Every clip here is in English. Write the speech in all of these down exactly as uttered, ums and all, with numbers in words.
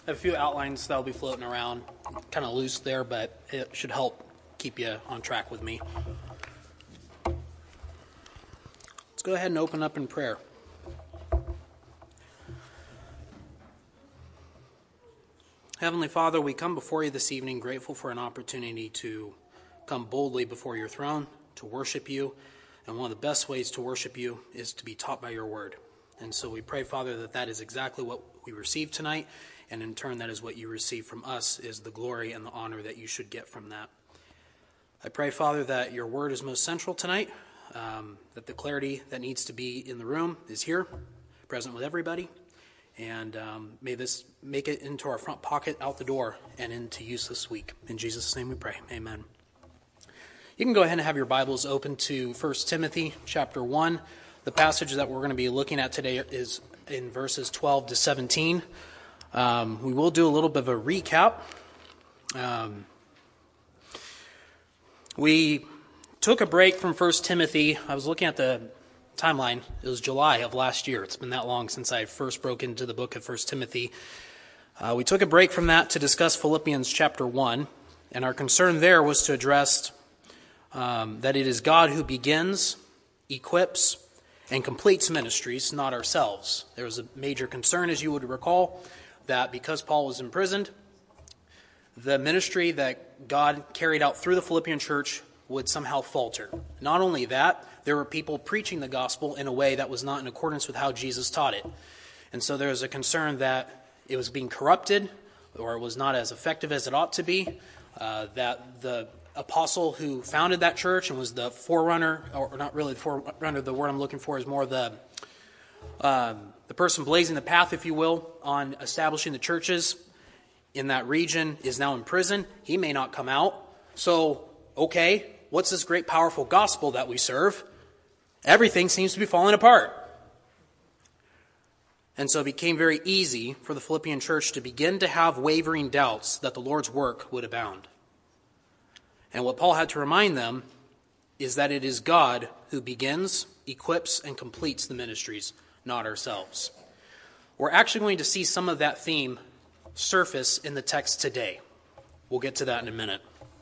I have a few outlines that will be floating around, kind of loose there, but it should help keep you on track with me. Let's go ahead and open up in prayer. Heavenly Father, we come before you this evening grateful for an opportunity to come boldly before your throne, to worship you. And one of the best ways to worship you is to be taught by your word. And so we pray, Father, that that is exactly what we receive tonight. And in turn, that is what you receive from us, is the glory and the honor that you should get from that. I pray, Father, that your word is most central tonight, um, that the clarity that needs to be in the room is here, present with everybody. And um, may this make it into our front pocket, out the door, and into use this week. In Jesus' name we pray. Amen. You can go ahead and have your Bibles open to First Timothy chapter one. The passage that we're going to be looking at today is in verses twelve to seventeen. Um, we will do a little bit of a recap. Um, we took a break from First Timothy. I was looking at the timeline. It was July of last year. It's been that long since I first broke into the book of First Timothy. Uh, we took a break from that to discuss Philippians chapter one, and our concern there was to address um, that it is God who begins, equips, and completes ministries, not ourselves. There was a major concern, as you would recall, that because Paul was imprisoned, the ministry that God carried out through the Philippian church would somehow falter. Not only that, there were people preaching the gospel in a way that was not in accordance with how Jesus taught it. And so there was a concern that it was being corrupted, or it was not as effective as it ought to be, uh, that the apostle who founded that church and was the forerunner, or not really the forerunner, the word I'm looking for is more the um, the person blazing the path, if you will, on establishing the churches in that region, is now in prison. He may not come out. So, okay, what's this great powerful gospel that we serve? Everything seems to be falling apart. And so it became very easy for the Philippian church to begin to have wavering doubts that the Lord's work would abound. And what Paul had to remind them is that it is God who begins, equips, and completes the ministries, not ourselves. We're actually going to see some of that theme surface in the text today. We'll get to that in a minute.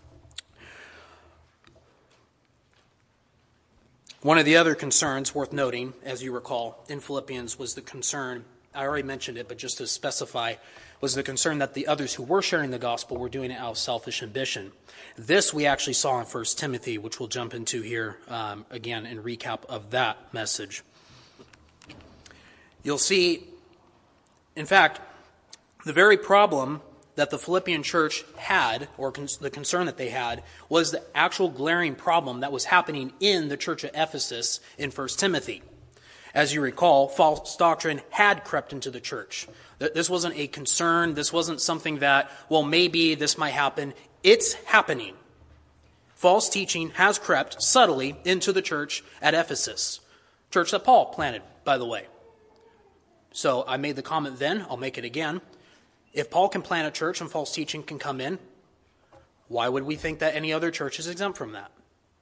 One of the other concerns worth noting, as you recall, in Philippians was the concern, I already mentioned it, but just to specify, was the concern that the others who were sharing the gospel were doing it out of selfish ambition. This we actually saw in First Timothy, which we'll jump into here um, again in recap of that message. You'll see, in fact, the very problem that the Philippian church had, or con- the concern that they had, was the actual glaring problem that was happening in the church of Ephesus in First Timothy. As you recall, false doctrine had crept into the church. This wasn't a concern. This wasn't something that, well, maybe this might happen. It's happening. False teaching has crept subtly into the church at Ephesus. Church that Paul planted, by the way. So I made the comment then. I'll make it again. If Paul can plant a church and false teaching can come in, why would we think that any other church is exempt from that?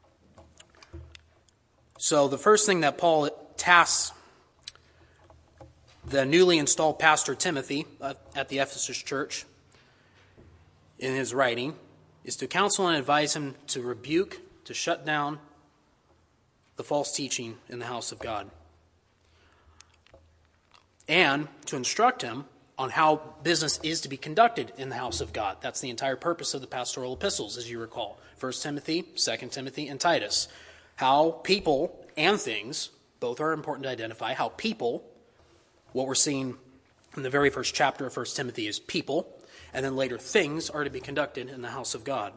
So the first thing that Paul tasks the newly installed pastor Timothy at the Ephesus church in his writing is to counsel and advise him to rebuke, to shut down the false teaching in the house of God, and to instruct him on how business is to be conducted in the house of God. That's the entire purpose of the pastoral epistles, as you recall. First Timothy, Second Timothy, and Titus. How people and things, both are important to identify, how people, what we're seeing in the very first chapter of First Timothy is people, and then later things are to be conducted in the house of God.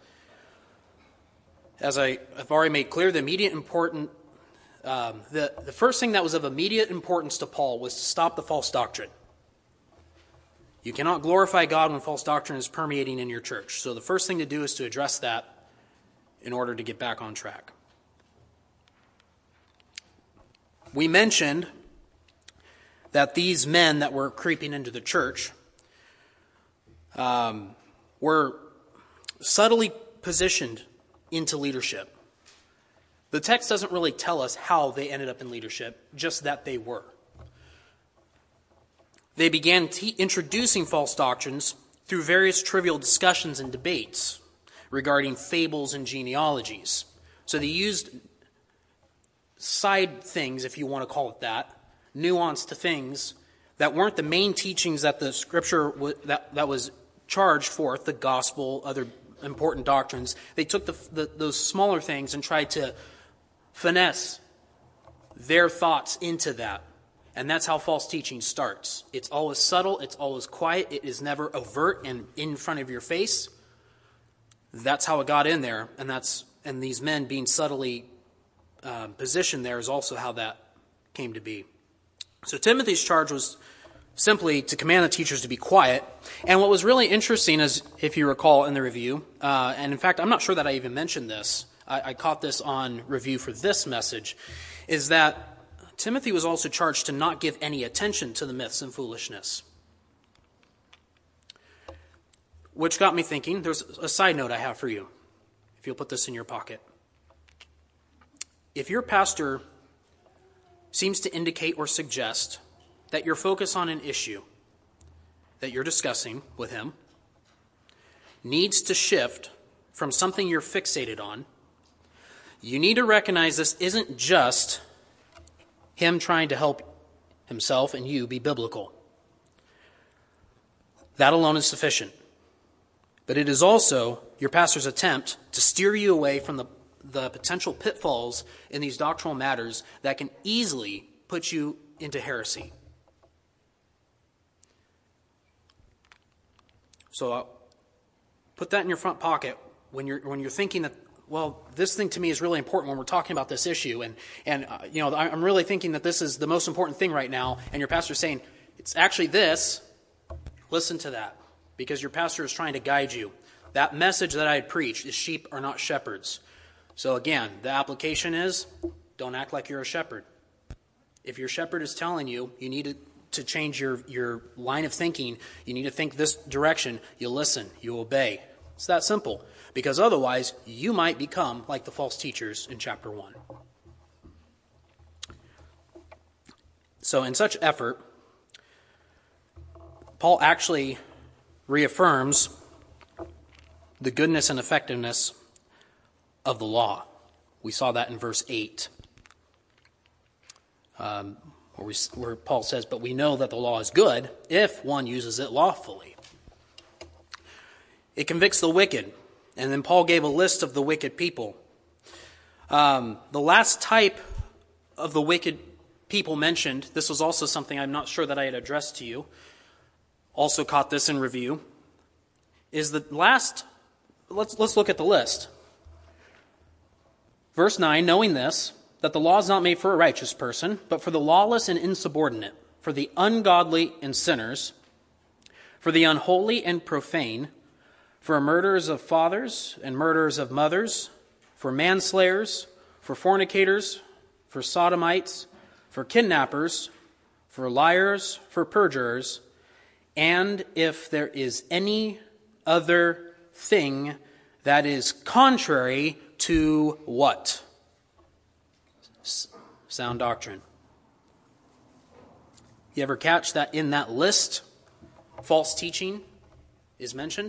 As I have already made clear, the immediate important, um, the, the first thing that was of immediate importance to Paul was to stop the false doctrine. You cannot glorify God when false doctrine is permeating in your church. So the first thing to do is to address that in order to get back on track. We mentioned that these men that were creeping into the church um, were subtly positioned into leadership. The text doesn't really tell us how they ended up in leadership, just that they were. they began te- introducing false doctrines through various trivial discussions and debates regarding fables and genealogies. So they used side things, if you want to call it that, nuanced things that weren't the main teachings that the Scripture w- that, that was charged forth, the gospel, other important doctrines. They took the, the, those smaller things and tried to finesse their thoughts into that. And that's how false teaching starts. It's always subtle, it's always quiet, it is never overt and in front of your face. That's how it got in there, and that's and these men being subtly uh, positioned there is also how that came to be. So Timothy's charge was simply to command the teachers to be quiet. And what was really interesting is, if you recall in the review, uh, and in fact, I'm not sure that I even mentioned this, I, I caught this on review for this message, is that Timothy was also charged to not give any attention to the myths and foolishness. Which got me thinking, there's a side note I have for you, if you'll put this in your pocket. If your pastor seems to indicate or suggest that your focus on an issue that you're discussing with him needs to shift from something you're fixated on, you need to recognize this isn't just him trying to help himself and you be biblical. That alone is sufficient. But it is also your pastor's attempt to steer you away from the, the potential pitfalls in these doctrinal matters that can easily put you into heresy. So uh, put that in your front pocket when you're when you're thinking that, well, this thing to me is really important when we're talking about this issue, and and uh, you know, I'm really thinking that this is the most important thing right now, and your pastor's saying it's actually this. Listen to that, because your pastor is trying to guide you. That message that I had preached is sheep are not shepherds. So again, the application is, don't act like you're a shepherd. If your shepherd is telling you you need to, to change your, your line of thinking, you need to think this direction, you listen, you obey. It's that simple. Because otherwise, you might become like the false teachers in chapter one. So in such effort, Paul actually reaffirms the goodness and effectiveness of the law. We saw that in verse eight, um, where, we, where Paul says, but we know that the law is good if one uses it lawfully. It convicts the wicked. And then Paul gave a list of the wicked people. Um, the last type of the wicked people mentioned, this was also something I'm not sure that I had addressed to you, also caught this in review, is the last, let's, let's look at the list. Verse nine, knowing this, that the law is not made for a righteous person, but for the lawless and insubordinate, for the ungodly and sinners, for the unholy and profane, for murderers of fathers and murderers of mothers, for manslayers, for fornicators, for sodomites, for kidnappers, for liars, for perjurers, and if there is any other thing that is contrary to what? S- sound doctrine. You ever catch that in that list, false teaching is mentioned?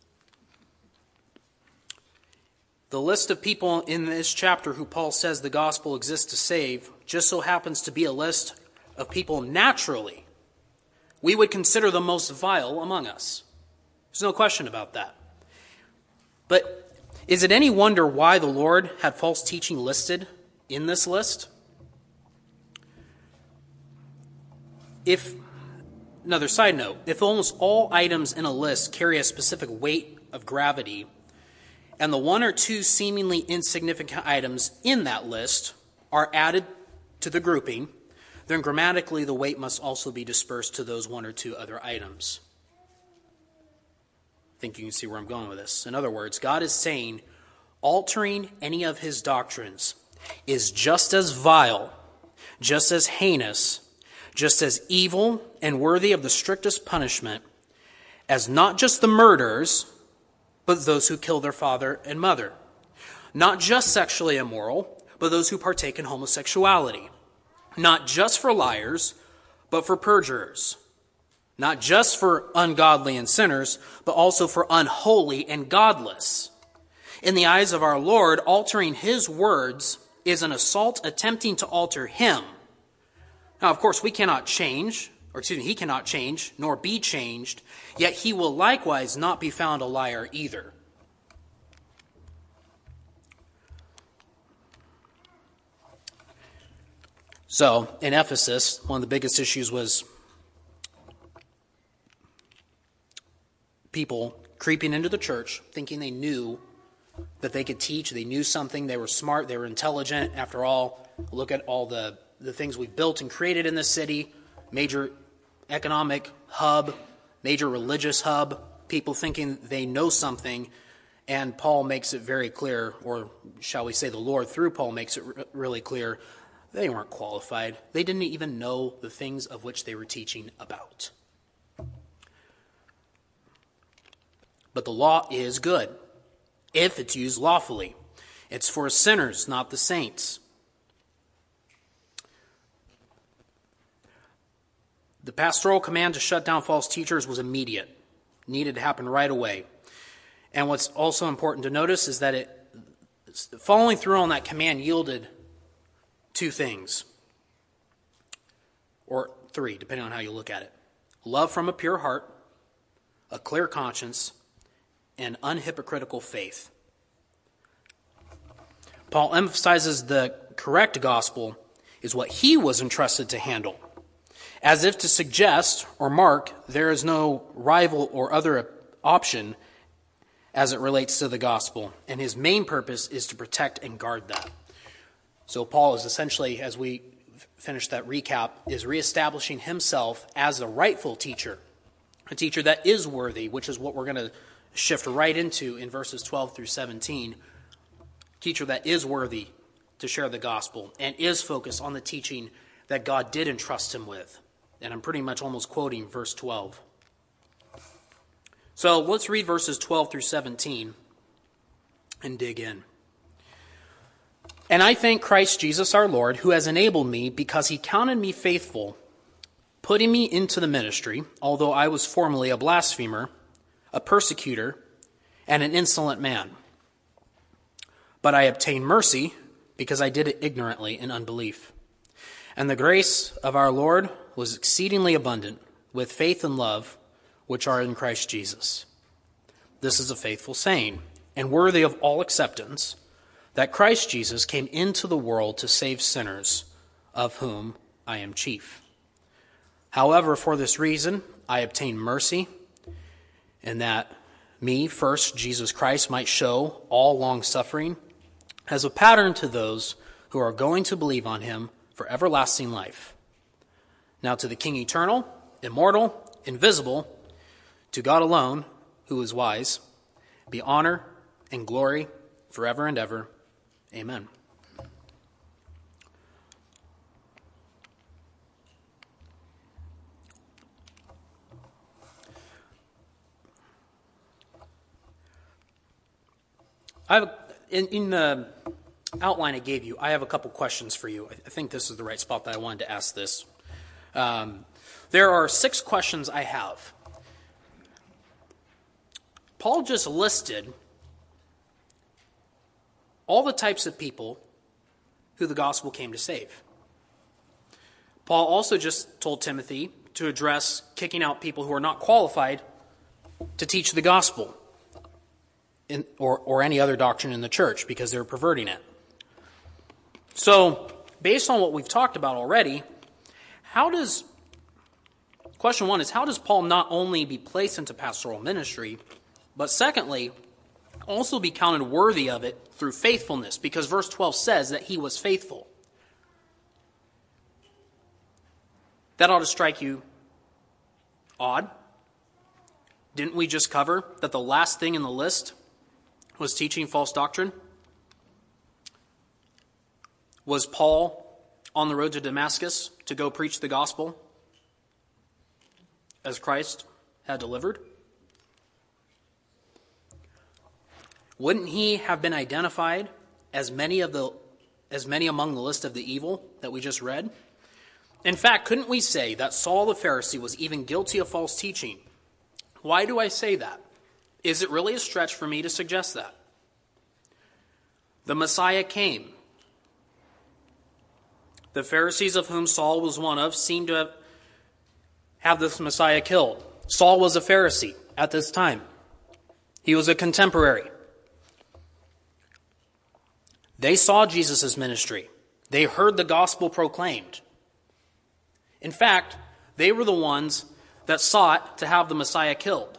The list of people in this chapter who Paul says the gospel exists to save just so happens to be a list of people naturally we would consider the most vile among us. There's no question about that. But is it any wonder why the Lord had false teaching listed in this list? If, another side note, if almost all items in a list carry a specific weight of gravity, and the one or two seemingly insignificant items in that list are added to the grouping, then grammatically the weight must also be dispersed to those one or two other items. I think you can see where I'm going with this. In other words, God is saying altering any of his doctrines is just as vile, just as heinous, just as evil and worthy of the strictest punishment as not just the murderers, but those who kill their father and mother. Not just sexually immoral, but those who partake in homosexuality. Not just for liars, but for perjurers. not just for ungodly and sinners, but also for unholy and godless. In the eyes of our Lord, altering his words is an assault attempting to alter him. Now, of course, we cannot change, or excuse me, he cannot change, nor be changed, yet he will likewise not be found a liar either. So, in Ephesus, one of the biggest issues was people creeping into the church, thinking they knew that they could teach, they knew something, they were smart, they were intelligent. After all, look at all the, the things we've built and created in this city, major economic hub, major religious hub, people thinking they know something, and Paul makes it very clear, or shall we say the Lord through Paul makes it r- really clear, they weren't qualified. They didn't even know the things of which they were teaching about. But the law is good if it's used lawfully. It's for sinners, not the saints. The pastoral command to shut down false teachers was immediate. It needed to happen right away. And what's also important to notice is that it following through on that command yielded two things, or three, depending on how you look at it. Love from a pure heart, a clear conscience, and unhypocritical faith. Paul emphasizes the correct gospel is what he was entrusted to handle, as if to suggest or mark there is no rival or other option as it relates to the gospel, and his main purpose is to protect and guard that. So Paul is essentially, as we finish that recap, is reestablishing himself as the rightful teacher, a teacher that is worthy, which is what we're going to shift right into in verses twelve through seventeen. Teacher that is worthy to share the gospel and is focused on the teaching that God did entrust him with. And I'm pretty much almost quoting verse twelve. So let's read verses twelve through seventeen and dig in. And I thank Christ Jesus our Lord, who has enabled me, because he counted me faithful, putting me into the ministry, although I was formerly a blasphemer, a persecutor, and an insolent man. But I obtained mercy, because I did it ignorantly in unbelief. And the grace of our Lord was exceedingly abundant, with faith and love, which are in Christ Jesus. This is a faithful saying, and worthy of all acceptance, that Christ Jesus came into the world to save sinners, of whom I am chief. However, for this reason, I obtained mercy, and that me, first, Jesus Christ, might show all long-suffering as a pattern to those who are going to believe on him for everlasting life. Now to the King eternal, immortal, invisible, to God alone, who is wise, be honor and glory forever and ever. Amen. I have, in, in the outline I gave you, I have a couple questions for you. I think this is the right spot that I wanted to ask this. Um, there are six questions I have. Paul just listed all the types of people who the gospel came to save. Paul also just told Timothy to address kicking out people who are not qualified to teach the gospel in, or, or any other doctrine in the church because they're perverting it. So, based on what we've talked about already, how does, question one is, how does Paul not only be placed into pastoral ministry, but secondly, also be counted worthy of it through faithfulness? Because verse twelve says that he was faithful. That ought to strike you odd. Didn't we just cover that the last thing in the list was teaching false doctrine? Was Paul on the road to Damascus to go preach the gospel as Christ had delivered? Wouldn't he have been identified as many of the as many among the list of the evil that we just read? In fact, couldn't we say that Saul the Pharisee was even guilty of false teaching? Why do I say that? Is it really a stretch for me to suggest that? The Messiah came. The Pharisees, of whom Saul was one of, seemed to have, have this Messiah killed. Saul was a Pharisee at this time. He was a contemporary. They saw Jesus' ministry. They heard the gospel proclaimed. In fact, they were the ones that sought to have the Messiah killed.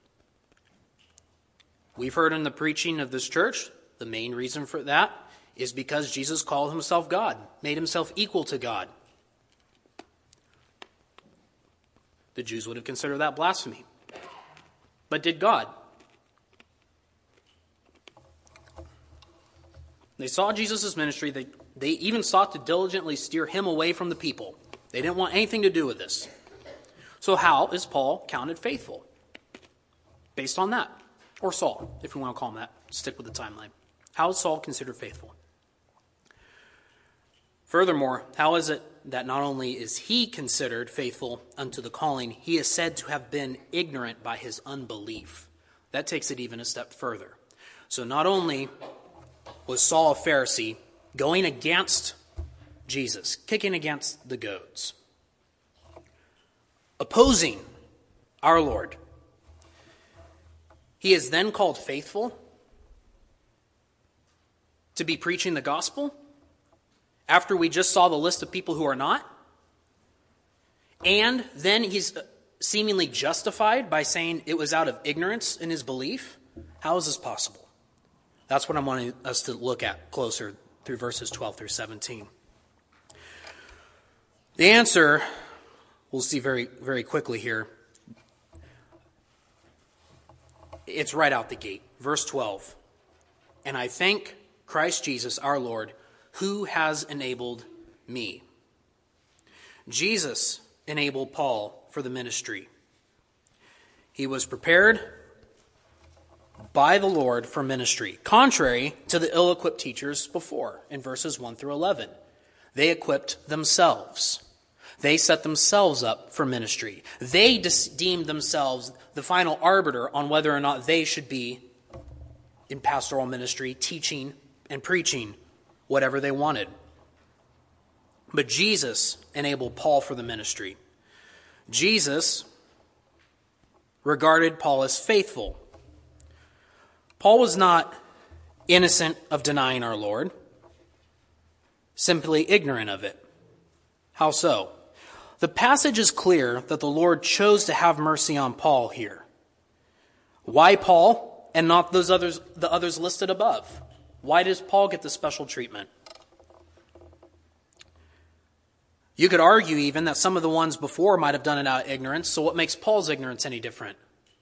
We've heard in the preaching of this church, the main reason for that is because Jesus called himself God, made himself equal to God. The Jews would have considered that blasphemy. But did God? They saw Jesus' ministry. They, they even sought to diligently steer him away from the people. They didn't want anything to do with this. So how is Paul counted faithful? Based on that. Or Saul, if we want to call him that. Stick with the timeline. How is Saul considered faithful? Furthermore, how is it that not only is he considered faithful unto the calling, he is said to have been ignorant by his unbelief? That takes it even a step further. So not only was Saul a Pharisee going against Jesus, kicking against the goads, opposing our Lord, he is then called faithful to be preaching the gospel after we just saw the list of people who are not. And then he's seemingly justified by saying it was out of ignorance in his belief. How is this possible? That's what I'm wanting us to look at closer through verses twelve through seventeen. The answer, we'll see very, very quickly here. It's right out the gate. Verse twelve. And I thank Christ Jesus our Lord, who has enabled me. Jesus enabled Paul for the ministry. He was prepared by the Lord for ministry, contrary to the ill-equipped teachers before in verses one through eleven. They equipped themselves. They set themselves up for ministry. They deemed themselves the final arbiter on whether or not they should be in pastoral ministry, teaching and preaching whatever they wanted. But Jesus enabled Paul for the ministry. Jesus regarded Paul as faithful. Paul was not innocent of denying our Lord, simply ignorant of it. How so? The passage is clear that the Lord chose to have mercy on Paul here. Why Paul and not those others, the others listed above? Why does Paul get the special treatment? You could argue even that some of the ones before might have done it out of ignorance, so what makes Paul's ignorance any different?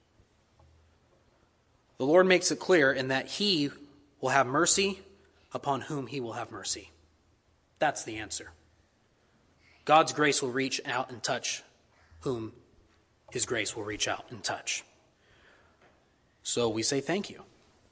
The Lord makes it clear in that he will have mercy upon whom he will have mercy. That's the answer. God's grace will reach out and touch whom his grace will reach out and touch. So we say thank you.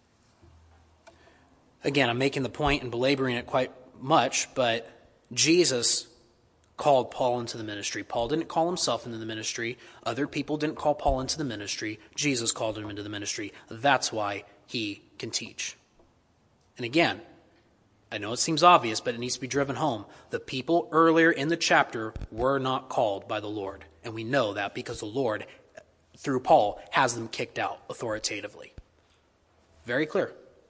Again, I'm making the point and belaboring it quite much, but Jesus called Paul into the ministry. Paul didn't call himself into the ministry. Other people didn't call Paul into the ministry. Jesus called him into the ministry. That's why he can teach. And again, I know it seems obvious, but it needs to be driven home. The people earlier in the chapter were not called by the Lord. And we know that because the Lord, through Paul, has them kicked out authoritatively. Very clear.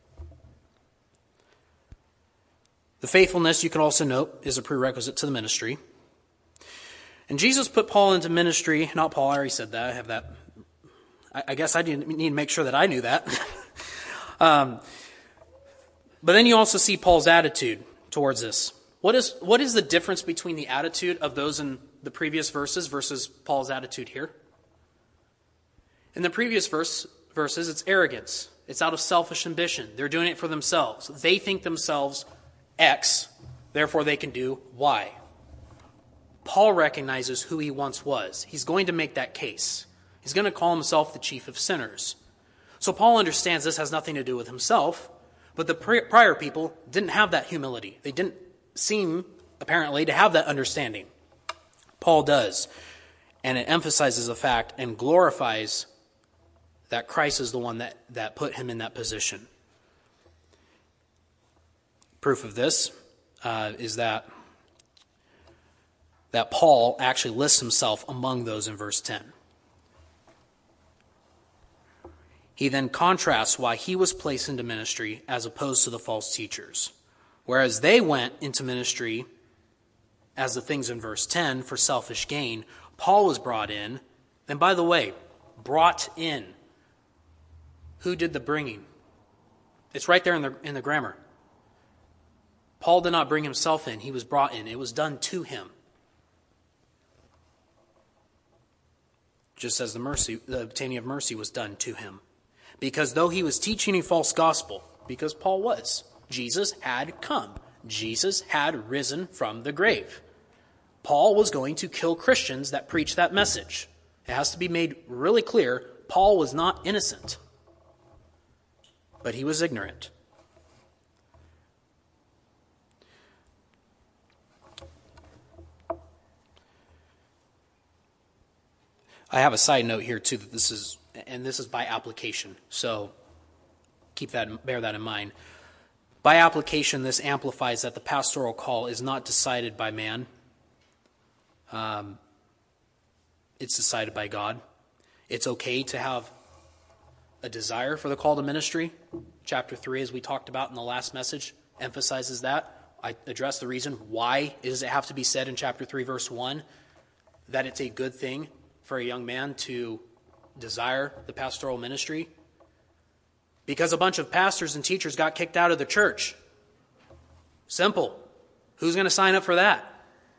The faithfulness, you can also note, is a prerequisite to the ministry. And Jesus put Paul into ministry. Not Paul, I already said that. I have that. I, I guess I need, need to make sure that I knew that. um, but then you also see Paul's attitude towards this. What is, what is the difference between the attitude of those in the previous verses versus Paul's attitude here? In the previous verse, verses, it's arrogance. It's out of selfish ambition. They're doing it for themselves. They think themselves X, therefore they can do Y. Paul recognizes who he once was. He's going to make that case. He's going to call himself the chief of sinners. So Paul understands this has nothing to do with himself, but the prior people didn't have that humility. They didn't seem, apparently, to have that understanding. Paul does. And it emphasizes the fact and glorifies that Christ is the one that, that put him in that position. Proof of this uh, is that, that Paul actually lists himself among those in verse ten. He then contrasts why he was placed into ministry as opposed to the false teachers. Whereas they went into ministry as the things in verse ten for selfish gain, Paul was brought in. And by the way, brought in. Who did the bringing? It's right there in the, in the grammar. Paul did not bring himself in. He was brought in. It was done to him. Just as the mercy, the obtaining of mercy was done to him. Because though he was teaching a false gospel, because Paul was, Jesus had come. Jesus had risen from the grave. Paul was going to kill Christians that preach that message. It has to be made really clear, Paul was not innocent. But he was ignorant. I have a side note here too that this is, and this is by application. So keep that, bear that in mind. By application, this amplifies that the pastoral call is not decided by man. Um, it's decided by God. It's okay to have a desire for the call to ministry. Chapter three, as we talked about in the last message, emphasizes that. I addressed the reason why does it have to be said in chapter three, verse one, that it's a good thing for a young man to desire the pastoral ministry. Because a bunch of pastors and teachers got kicked out of the church. Simple. Who's going to sign up for that?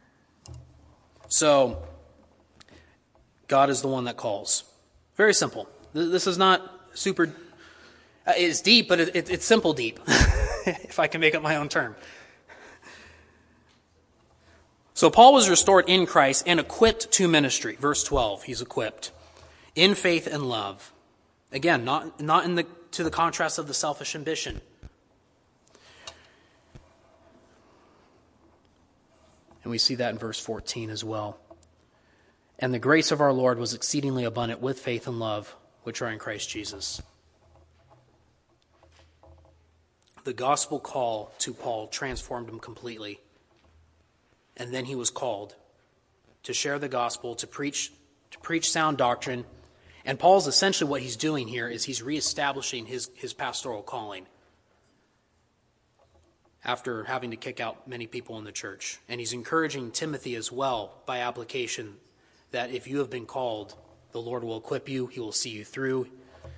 So, God is the one that calls. Very simple. This is not super, it's deep, but it, it, it's simple deep, if I can make up my own term. So Paul was restored in Christ and equipped to ministry. Verse twelve, he's equipped in faith and love. Again, not, not in the to the contrast of the selfish ambition. And we see that in verse fourteen as well. And the grace of our Lord was exceedingly abundant with faith and love, which are in Christ Jesus. The gospel call to Paul transformed him completely. And then he was called to share the gospel, to preach, to preach sound doctrine. And Paul's essentially what he's doing here is he's reestablishing his, his pastoral calling after having to kick out many people in the church. And he's encouraging Timothy as well by application that if you have been called, the Lord will equip you, he will see you through.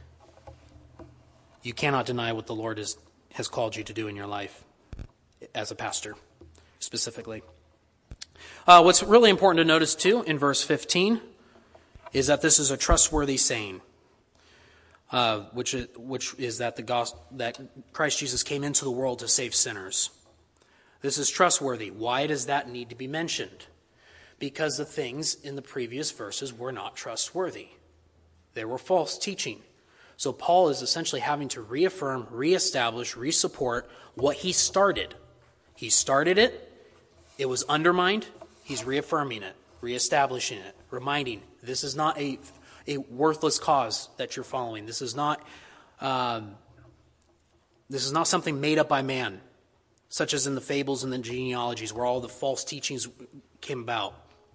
You cannot deny what the Lord is, has called you to do in your life as a pastor, specifically. Uh, what's really important to notice, too, in verse fifteen, is that this is a trustworthy saying, uh, which is, which is that the gospel, that Christ Jesus came into the world to save sinners. This is trustworthy. Why does that need to be mentioned? Because the things in the previous verses were not trustworthy. They were false teaching. So Paul is essentially having to reaffirm, reestablish, resupport what he started. He started it. It was undermined. He's reaffirming it, reestablishing it, reminding this is not a, a worthless cause that you're following. This is not um, this is not something made up by man, such as in the fables and the genealogies where all the false teachings came about.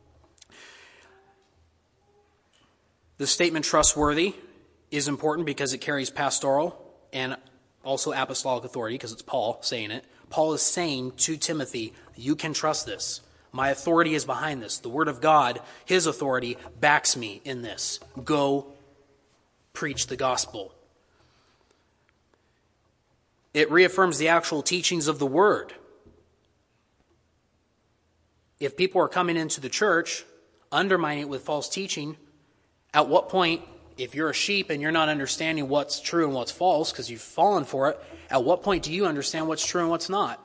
The statement trustworthy is important because it carries pastoral and also apostolic authority, because it's Paul saying it. Paul is saying to Timothy, you can trust this. My authority is behind this. The word of God, his authority, backs me in this. Go preach the gospel. It reaffirms the actual teachings of the word. If people are coming into the church, undermining it with false teaching, at what point, if you're a sheep and you're not understanding what's true and what's false because you've fallen for it, at what point do you understand what's true and what's not?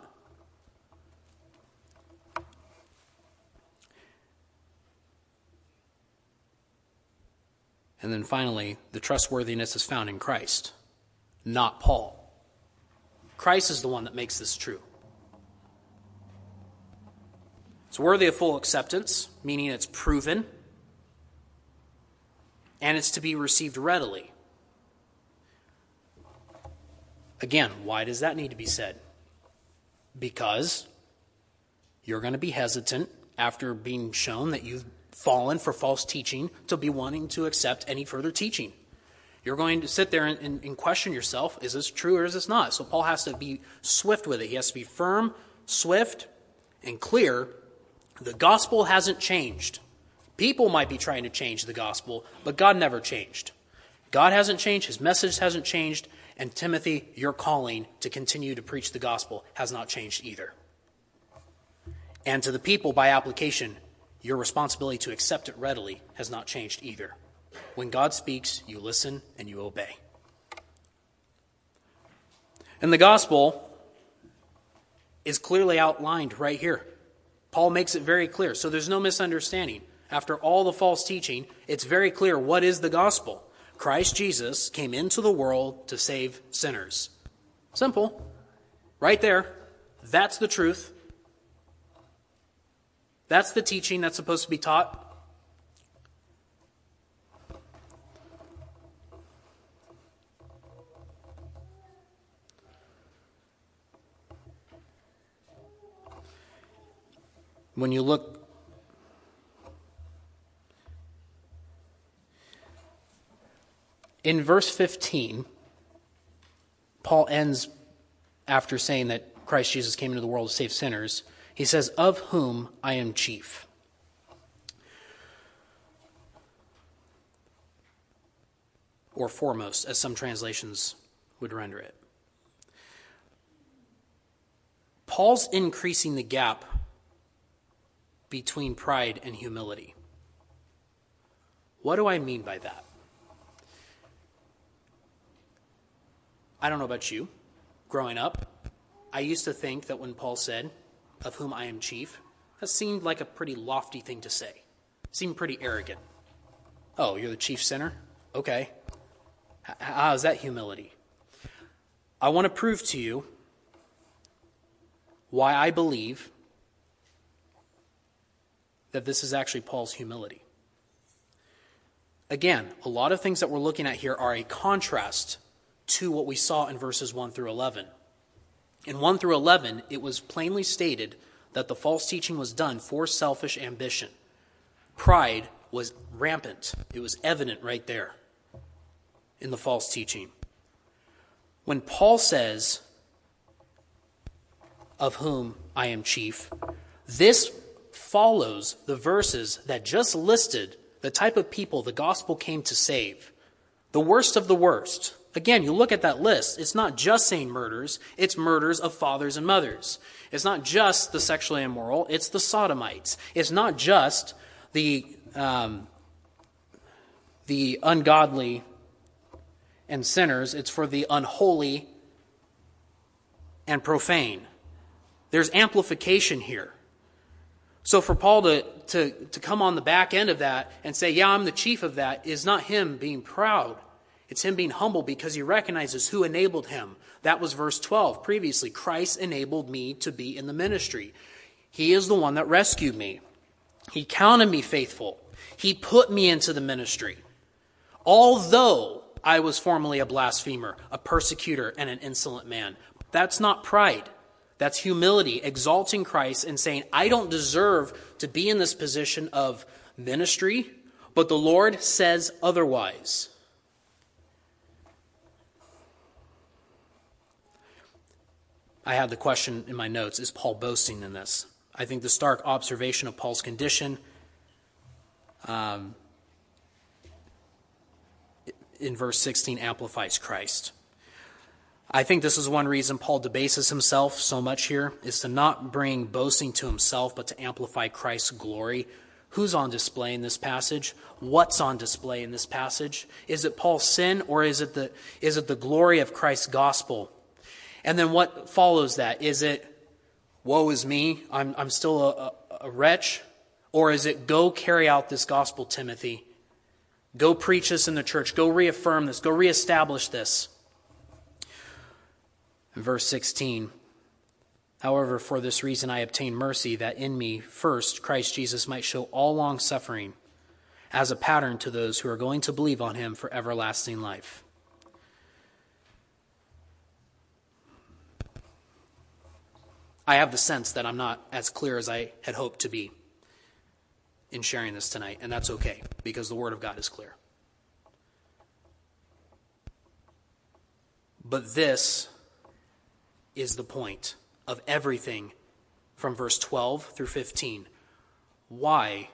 And then finally, the trustworthiness is found in Christ, not Paul. Christ is the one that makes this true. It's worthy of full acceptance, meaning it's proven, and it's to be received readily. Again, why does that need to be said? Because you're going to be hesitant after being shown that you've fallen for false teaching to be wanting to accept any further teaching. You're going to sit there and, and, and question yourself, is this true or is this not? So Paul has to be swift with it. He has to be firm, swift, and clear. The gospel hasn't changed. People might be trying to change the gospel, but God never changed. God hasn't changed. His message hasn't changed. And Timothy, your calling to continue to preach the gospel has not changed either. And to the people, by application, your responsibility to accept it readily has not changed either. When God speaks, you listen and you obey. And the gospel is clearly outlined right here. Paul makes it very clear. So there's no misunderstanding. After all the false teaching, it's very clear what is the gospel. Christ Jesus came into the world to save sinners. Simple. Right there. That's the truth. That's the teaching that's supposed to be taught. When you look in verse fifteen, Paul ends after saying that Christ Jesus came into the world to save sinners. He says, of whom I am chief. Or foremost, as some translations would render it. Paul's increasing the gap between pride and humility. What do I mean by that? I don't know about you. Growing up, I used to think that when Paul said, of whom I am chief, that seemed like a pretty lofty thing to say. It seemed pretty arrogant. Oh, you're the chief sinner? Okay. H- how is that humility? I want to prove to you why I believe that this is actually Paul's humility. Again, a lot of things that we're looking at here are a contrast to what we saw in verses one through eleven. In one through eleven, it was plainly stated that the false teaching was done for selfish ambition. Pride was rampant. It was evident right there in the false teaching. When Paul says, of whom I am chief, this follows the verses that just listed the type of people the gospel came to save. The worst of the worst. Again, you look at that list. It's not just saying murders. It's murders of fathers and mothers. It's not just the sexually immoral. It's the sodomites. It's not just the um, the ungodly and sinners. It's for the unholy and profane. There's amplification here. So for Paul to, to, to come on the back end of that and say, yeah, I'm the chief of that, is not him being proud. It's him being humble because he recognizes who enabled him. That was verse twelve previously. Christ enabled me to be in the ministry. He is the one that rescued me. He counted me faithful. He put me into the ministry. Although I was formerly a blasphemer, a persecutor, and an insolent man. That's not pride. That's humility, exalting Christ and saying, I don't deserve to be in this position of ministry, but the Lord says otherwise. I had the question in my notes, is Paul boasting in this? I think the stark observation of Paul's condition um, in verse sixteen amplifies Christ. I think this is one reason Paul debases himself so much here, is to not bring boasting to himself, but to amplify Christ's glory. Who's on display in this passage? What's on display in this passage? Is it Paul's sin, or is it the, is it the glory of Christ's gospel? And then what follows that? Is it, woe is me, I'm, I'm still a, a, a wretch? Or is it, go carry out this gospel, Timothy. Go preach this in the church. Go reaffirm this. Go reestablish this. In verse sixteen, However, for this reason I obtained mercy, that in me first Christ Jesus might show all long suffering as a pattern to those who are going to believe on him for everlasting life. I have the sense that I'm not as clear as I had hoped to be in sharing this tonight, and that's okay, because the Word of God is clear. But this is the point of everything from verse twelve through fifteen. Why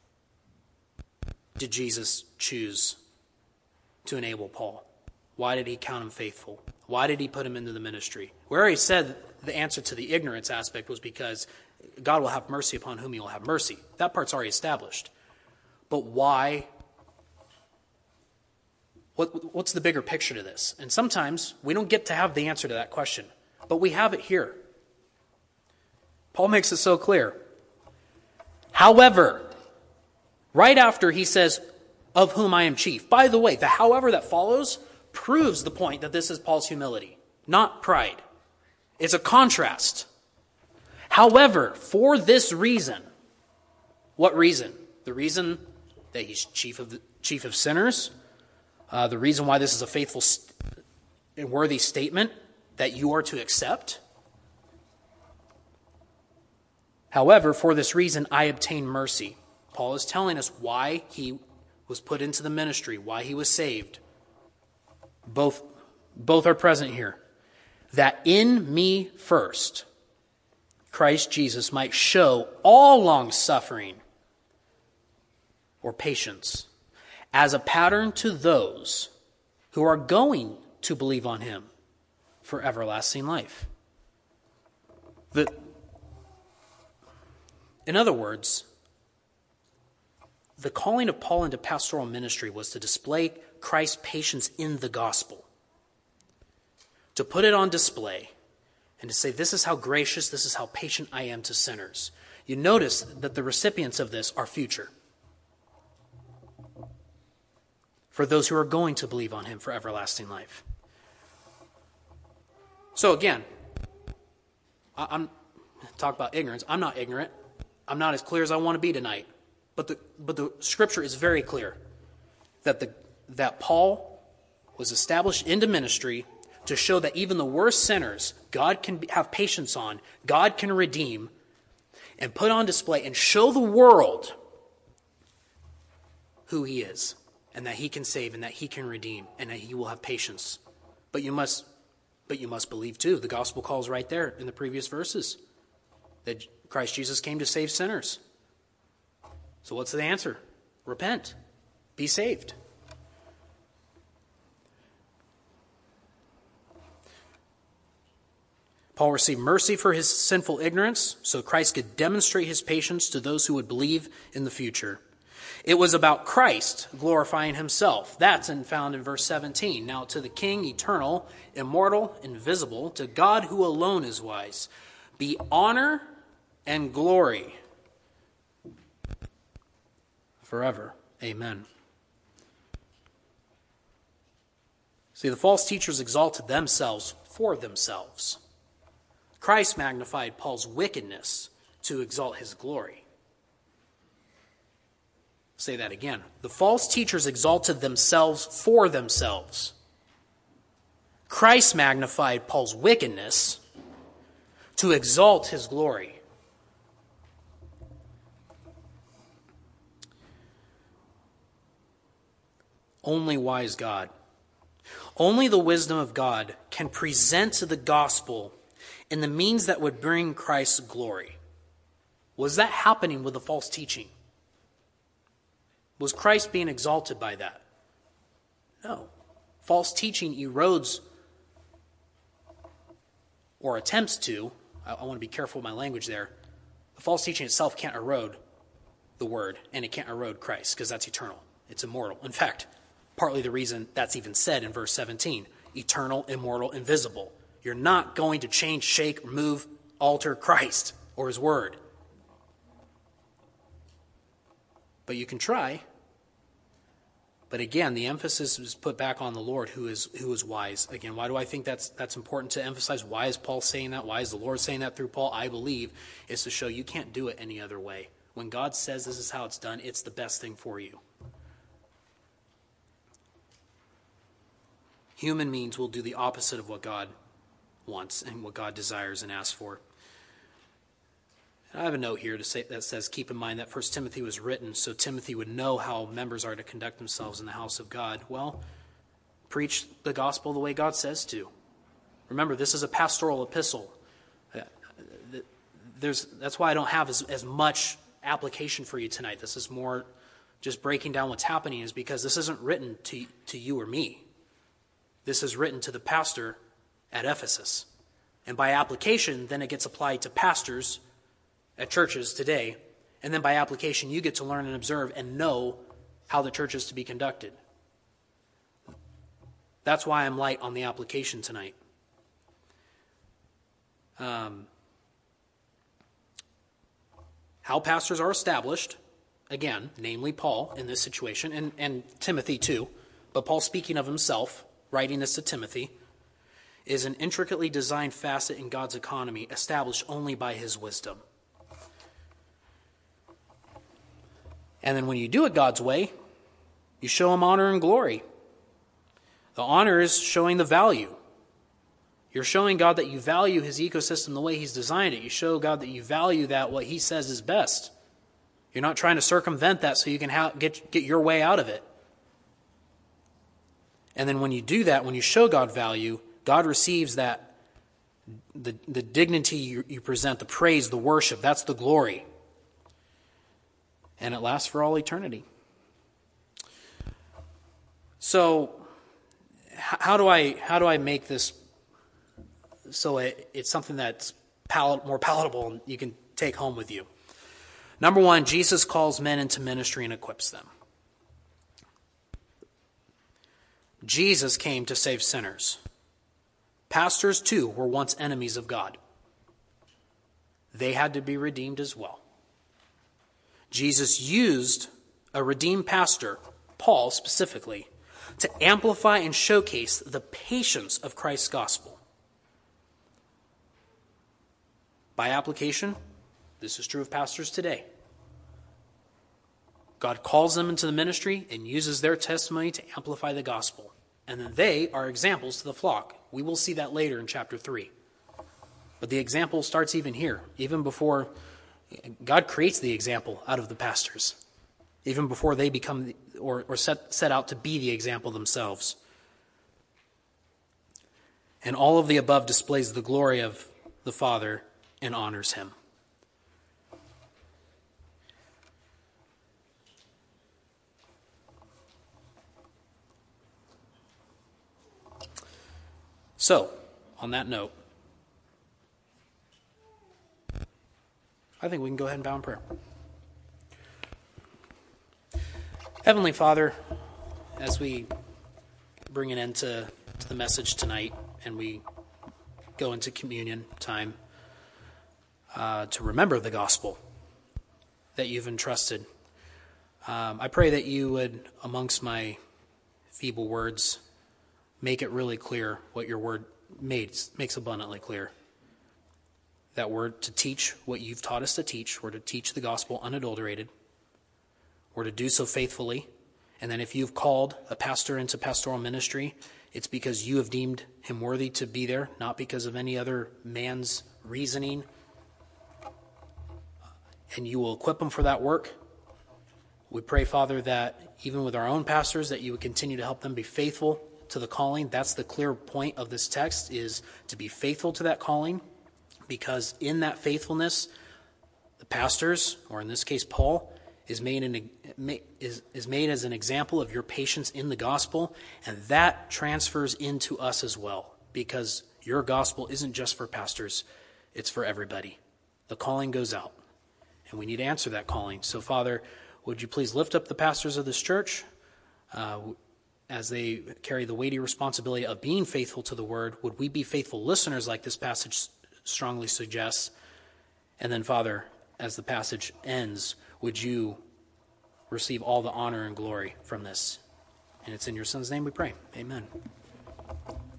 did Jesus choose to enable Paul? Why did he count him faithful? Why did he put him into the ministry? We already said the answer to the ignorance aspect was because God will have mercy upon whom he will have mercy. That part's already established. But why? What, what's the bigger picture to this? And sometimes we don't get to have the answer to that question, but we have it here. Paul makes it so clear. However, right after he says, of whom I am chief. By the way, the however that follows proves the point that this is Paul's humility, not pride. It's a contrast. However, for this reason, what reason? The reason that he's chief of the, chief of sinners, uh, the reason why this is a faithful st- and worthy statement that you are to accept. However, for this reason, I obtain mercy. Paul is telling us why he was put into the ministry, why he was saved. Both, both are present here. That in me first, Christ Jesus might show all long suffering or patience as a pattern to those who are going to believe on him for everlasting life. The, in other words, the calling of Paul into pastoral ministry was to display Christ's patience in the gospel, to put it on display, and to say, this is how gracious, this is how patient I am to sinners. You notice that the recipients of this are future. For those who are going to believe on him for everlasting life. So again, I'm talk about ignorance. I'm not ignorant. I'm not as clear as I want to be tonight. But the but the scripture is very clear that the that Paul was established into ministry to show that even the worst sinners, God can have patience on, God can redeem, and put on display and show the world who he is, and that he can save, and that he can redeem, and that he will have patience. But you must, but you must believe too. The gospel calls right there in the previous verses that Christ Jesus came to save sinners. So what's the answer? Repent. Be saved. Paul received mercy for his sinful ignorance, so Christ could demonstrate his patience to those who would believe in the future. It was about Christ glorifying himself. That's in, found in verse seventeen. Now to the King, eternal, immortal, invisible, to God who alone is wise, be honor and glory forever. Amen. See, the false teachers exalted themselves for themselves. Christ magnified Paul's wickedness to exalt his glory. Say that again. The false teachers exalted themselves for themselves. Christ magnified Paul's wickedness to exalt his glory. Only wise God, only the wisdom of God can present the gospel in the means that would bring Christ's glory. Was that happening with the false teaching? Was Christ being exalted by that? No. False teaching erodes or attempts to, I, I want to be careful with my language there, the false teaching itself can't erode the word, and it can't erode Christ, because that's eternal. It's immortal. In fact, partly the reason that's even said in verse seventeen, eternal, immortal, invisible. You're not going to change, shake, move, alter Christ or his word. But you can try. But again, the emphasis is put back on the Lord, who is who is wise. Again, why do I think that's that's important to emphasize? Why is Paul saying that? Why is the Lord saying that through Paul? I believe is to show you can't do it any other way. When God says this is how it's done, it's the best thing for you. Human means will do the opposite of what God wants and what God desires and asks for. And I have a note here to say that says, keep in mind that First Timothy was written so Timothy would know how members are to conduct themselves in the house of God. Well, preach the gospel the way God says to. Remember, this is a pastoral epistle. There's, that's why I don't have as, as much application for you tonight. This is more just breaking down what's happening, is because this isn't written to, to you or me. This is written to the pastor at Ephesus. And by application, then it gets applied to pastors at churches today. And then by application, you get to learn and observe and know how the church is to be conducted. That's why I'm light on the application tonight. Um, how pastors are established, again, namely Paul in this situation, and, and Timothy too, but Paul speaking of himself, writing this to Timothy, is an intricately designed facet in God's economy established only by his wisdom. And then when you do it God's way, you show him honor and glory. The honor is showing the value. You're showing God that you value his ecosystem the way he's designed it. You show God that you value that what he says is best. You're not trying to circumvent that so you can ha- get, get your way out of it. And then when you do that, when you show God value, God receives that, the, the dignity you, you present, the praise, the worship, that's the glory. And it lasts for all eternity. So, how do I how do I make this so it, it's something that's palat- more palatable and you can take home with you? Number one, Jesus calls men into ministry and equips them. Jesus came to save sinners. Pastors, too, were once enemies of God. They had to be redeemed as well. Jesus used a redeemed pastor, Paul specifically, to amplify and showcase the patience of Christ's gospel. By application, this is true of pastors today. God calls them into the ministry and uses their testimony to amplify the gospel. And then they are examples to the flock. We will see that later in chapter three. But the example starts even here, even before God creates the example out of the pastors, even before they become or, or set, set out to be the example themselves. And all of the above displays the glory of the Father and honors him. So, on that note, I think we can go ahead and bow in prayer. Heavenly Father, as we bring an end to, to the message tonight and we go into communion time uh, to remember the gospel that you've entrusted, um, I pray that you would, amongst my feeble words, make it really clear what your word made, makes abundantly clear. That we're to teach what you've taught us to teach. We're to teach the gospel unadulterated. We're to do so faithfully. And then if you've called a pastor into pastoral ministry, it's because you have deemed him worthy to be there, not because of any other man's reasoning. And you will equip him for that work. We pray, Father, that even with our own pastors, that you would continue to help them be faithful to the calling. That's the clear point of this text, is to be faithful to that calling. Because in that faithfulness, the pastors, or in this case Paul, is made, an, is, is made as an example of your patience in the gospel, and that transfers into us as well, because your gospel isn't just for pastors, it's for everybody. The calling goes out, and we need to answer that calling. So, Father, would you please lift up the pastors of this church uh, as they carry the weighty responsibility of being faithful to the word? Would we be faithful listeners like this passage strongly suggests? And then, Father, as the passage ends, would you receive all the honor and glory from this? And it's in your Son's name we pray. Amen.